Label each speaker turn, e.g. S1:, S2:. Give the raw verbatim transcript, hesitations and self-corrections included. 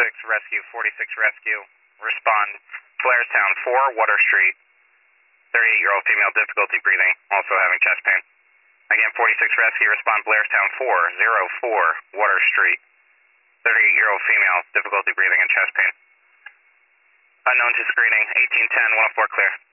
S1: forty-six Rescue, forty-six Rescue. Respond, Blairstown four, Water Street. thirty-eight-year-old female, difficulty breathing, also having chest pain. Again, forty-six Rescue, respond Blairstown four, zero four, Water Street. thirty-eight-year-old female, difficulty breathing and chest pain. Unknown to screening, eighteen ten, one oh four clear.